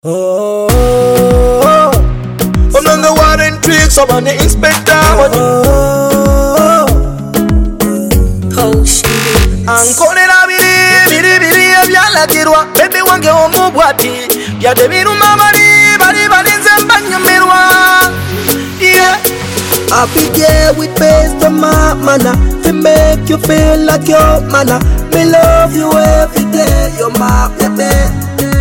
Oh, I'm on the warrant tricks, I'm on the inspector. Oh, shit. Ankolera biri ebyala kirwa baby wange omubwati byade biruma bali nze mbanyumirwa. Yeah, I'll be there with best of my manner to make you feel like your manner. Me love you every day, you're my baby.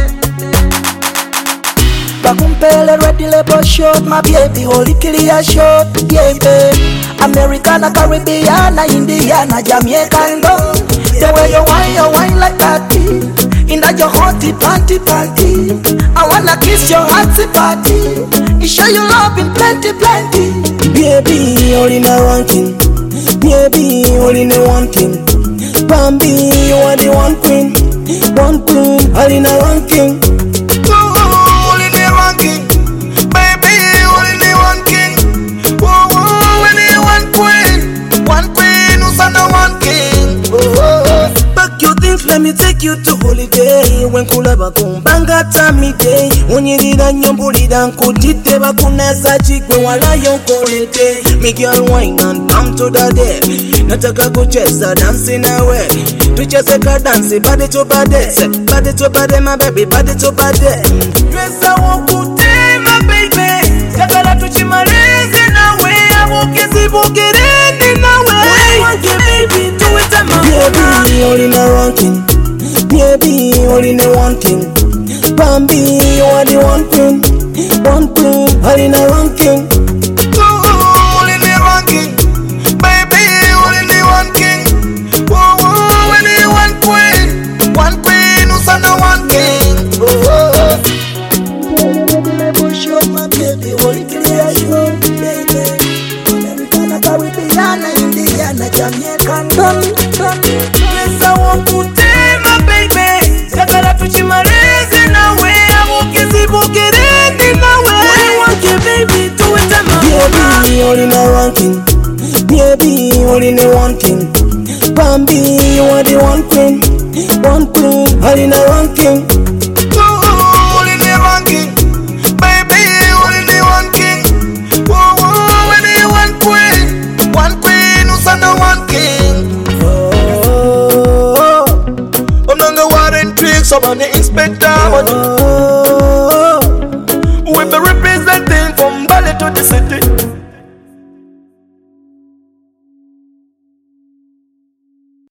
Bakumpele ready label short, my baby, holy clear short, yeah, baby. Americana, Caribbean, Indiana, Jamaican, go. The way you wine like that, in that your hotty panty. I wanna kiss your hearty party. You show you love in plenty. Baby, all in a ranking. Baby, all in a one king. Bambi, you are the one queen, all in a ranking. all in the ranking, baby, all in the one king. Whoa, in the one queen, who's on the one king. Back your things, let me take you to holiday. When kulaba kumbanga tami day. Onyirira nyombulira nkutite bakunaza chikwe wala yonkolete. Me girl wine and come to the day. Nataka kucheza dance nawe. Tucheze ka dance body to body my baby body to body. Twesa wokute my baby. Sakala tuchimalize nawe. Abukizibukireni nawe. Baby do it my baby all in a ranking. Baby all in a one king. Bambi you are the one queen, all in a ranking. All in the ranking, baby, all in the one king. Whoa, in the one queen, who's on the one king. Show my baby, holy clear show, baby. Americana, Caribbean, Indiana, Jamaican, come. Yes, I want to tell my baby. Sakala tuchimalize nawe, abukizibukireni nawe. Baby, do it my baby, all in a ranking. Baby, all in a one king. Bambi, you are the one queen, all in a ranking. All in the ranking, baby, all in the one king. Whoa, in the one queen, who's on the one king. I'm on the warrant tricks, I'm on the inspector.